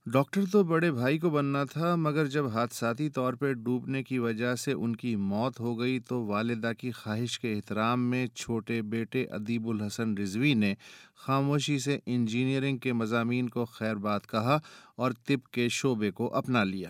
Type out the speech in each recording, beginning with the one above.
Doctor تو بڑے بھائی کو بننا تھا، مگر جب حادثاتی طور پہ ڈوبنے کی وجہ سے ان کی موت ہو گئی تو والدہ کی خواہش کے احترام میں چھوٹے بیٹے ادیب الحسن رضوی نے خاموشی سے انجینئرنگ کے مضامین کو خیر بات کہا اور طب کے شعبے کو اپنا لیا۔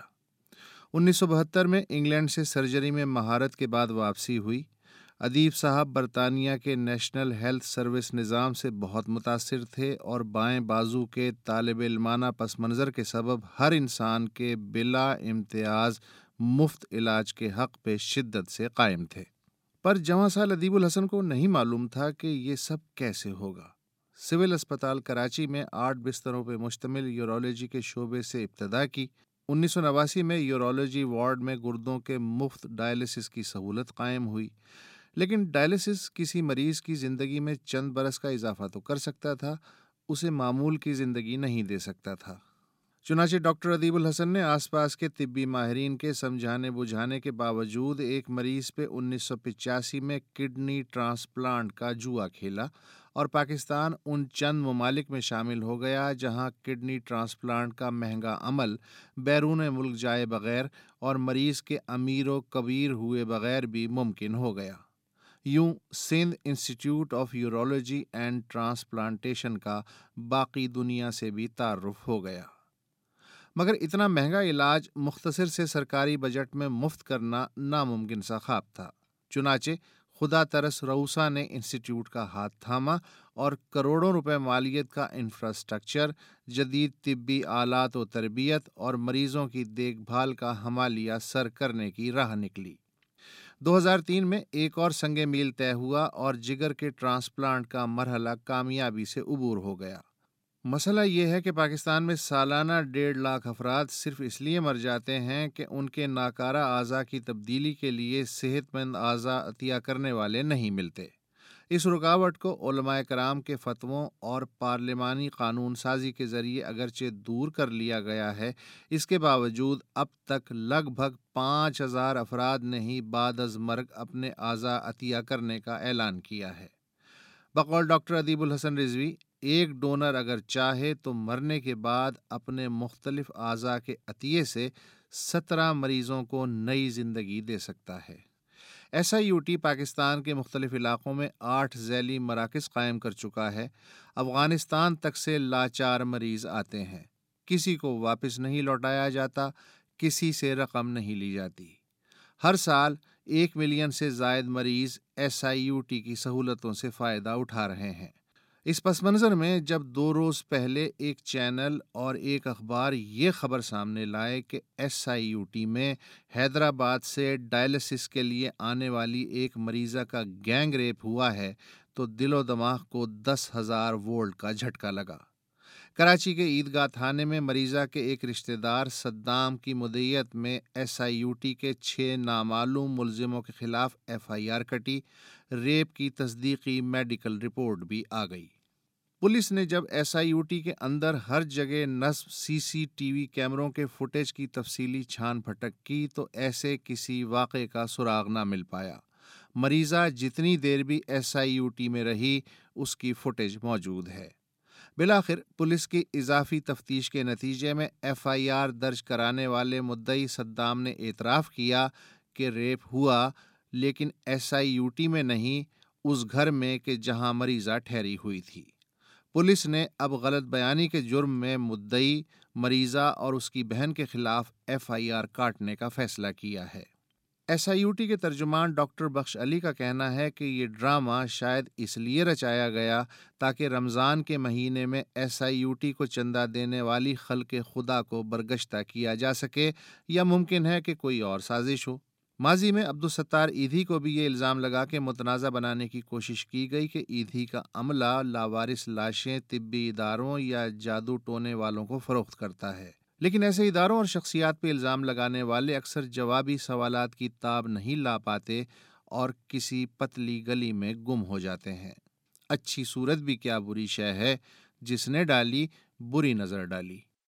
1972 میں انگلینڈ سے سرجری میں مہارت کے بعد واپسی ہوئی۔ ادیب صاحب برطانیہ کے نیشنل ہیلتھ سروس نظام سے بہت متاثر تھے اور بائیں بازو کے طالب علمانہ پس منظر کے سبب ہر انسان کے بلا امتیاز مفت علاج کے حق پہ شدت سے قائم تھے۔ پر جواں سال ادیب الحسن کو نہیں معلوم تھا کہ یہ سب کیسے ہوگا۔ سول اسپتال کراچی میں 8 بستروں پہ مشتمل یورولوجی کے شعبے سے ابتدا کی۔ 1989 میں یورولوجی وارڈ میں گردوں کے مفت ڈائلسس کی سہولت قائم ہوئی، لیکن ڈائلسس کسی مریض کی زندگی میں چند برس کا اضافہ تو کر سکتا تھا، اسے معمول کی زندگی نہیں دے سکتا تھا۔ چنانچہ ڈاکٹر ادیب الحسن نے آس پاس کے طبی ماہرین کے سمجھانے بجھانے کے باوجود ایک مریض پہ 1985 میں کڈنی ٹرانسپلانٹ کا جوا کھیلا اور پاکستان ان چند ممالک میں شامل ہو گیا جہاں کڈنی ٹرانسپلانٹ کا مہنگا عمل بیرون ملک جائے بغیر اور مریض کے امیر و کبیر ہوئے بغیر بھی ممکن ہو گیا۔ یوں Sindh institute of urology and transplantation کا باقی دنیا سے بھی تعارف ہو گیا۔ مگر اتنا مہنگا علاج مختصر سے سرکاری بجٹ میں مفت کرنا ناممکن سا خواب تھا۔ چنانچہ خدا ترس رؤسا نے انسٹیٹیوٹ کا ہاتھ تھاما اور کروڑوں روپے مالیت کا انفراسٹرکچر، جدید طبی آلات و تربیت اور مریضوں کی دیکھ بھال کا حمالیہ سر کرنے کی راہ نکلی۔ 2003 میں ایک اور سنگ میل طے ہوا اور جگر کے ٹرانسپلانٹ کا مرحلہ کامیابی سے عبور ہو گیا۔ مسئلہ یہ ہے کہ پاکستان میں سالانہ 1.5 لاکھ افراد صرف اس لیے مر جاتے ہیں کہ ان کے ناکارہ اعضاء کی تبدیلی کے لیے صحت مند اعضاء عطیہ کرنے والے نہیں ملتے۔ اس رکاوٹ کو علماء کرام کے فتووں اور پارلیمانی قانون سازی کے ذریعے اگرچہ دور کر لیا گیا ہے، اس کے باوجود اب تک لگ بھگ 5000 افراد نے ہی بعد از مرگ اپنے اعضاء عطیہ کرنے کا اعلان کیا ہے۔ بقول ڈاکٹر ادیب الحسن رضوی، ایک ڈونر اگر چاہے تو مرنے کے بعد اپنے مختلف اعضاء کے عطیے سے 17 مریضوں کو نئی زندگی دے سکتا ہے۔ SIUT پاکستان کے مختلف علاقوں میں 8 ذیلی مراکز قائم کر چکا ہے۔ افغانستان تک سے لاچار مریض آتے ہیں، کسی کو واپس نہیں لوٹایا جاتا، کسی سے رقم نہیں لی جاتی۔ ہر سال 1 ملین سے زائد مریض SIUT کی سہولتوں سے فائدہ اٹھا رہے ہیں۔ اس پس منظر میں جب 2 روز پہلے ایک چینل اور ایک اخبار یہ خبر سامنے لائے کہ SIUT میں حیدرآباد سے ڈائلسس کے لیے آنے والی ایک مریضہ کا گینگ ریپ ہوا ہے تو دل و دماغ کو 10,000 وولٹ کا جھٹکا لگا۔ کراچی کے عیدگاہ تھانے میں مریضہ کے ایک رشتہ دار صدام کی مدعیت میں SIUT کے 6 نامعلوم ملزموں کے خلاف FIR کٹی۔ ریپ کی تصدیقی میڈیکل رپورٹ بھی آ گئی۔ پولیس نے جب SIUT کے اندر ہر جگہ نصب CCTV کیمروں کے فوٹیج کی تفصیلی چھان پھٹک کی تو ایسے کسی واقعے کا سراغ نہ مل پایا۔ مریضہ جتنی دیر بھی SIUT میں رہی اس کی فوٹیج موجود ہے۔ بالآخر پولیس کی اضافی تفتیش کے نتیجے میں FIR درج کرانے والے مدعی صدام نے اعتراف کیا کہ ریپ ہوا، لیکن SIUT میں نہیں، اس گھر میں کہ جہاں مریضہ ٹھہری ہوئی تھی۔ پولیس نے اب غلط بیانی کے جرم میں مدعی، مریضہ اور اس کی بہن کے خلاف FIR کاٹنے کا فیصلہ کیا ہے۔ SIUT کے ترجمان ڈاکٹر بخش علی کا کہنا ہے کہ یہ ڈرامہ شاید اس لیے رچایا گیا تاکہ رمضان کے مہینے میں SIUT کو چندہ دینے والی خلق خدا کو برگشتہ کیا جا سکے، یا ممکن ہے کہ کوئی اور سازش ہو۔ ماضی میں عبدالستار ایدھی کو بھی یہ الزام لگا کہ متنازع بنانے کی کوشش کی گئی کہ ایدھی کا عملہ لاوارث لاشیں طبی اداروں یا جادو ٹونے والوں کو فروخت کرتا ہے، لیکن ایسے اداروں اور شخصیات پہ الزام لگانے والے اکثر جوابی سوالات کی تاب نہیں لا پاتے اور کسی پتلی گلی میں گم ہو جاتے ہیں۔ اچھی صورت بھی کیا بری شے ہے، جس نے ڈالی بری نظر ڈالی۔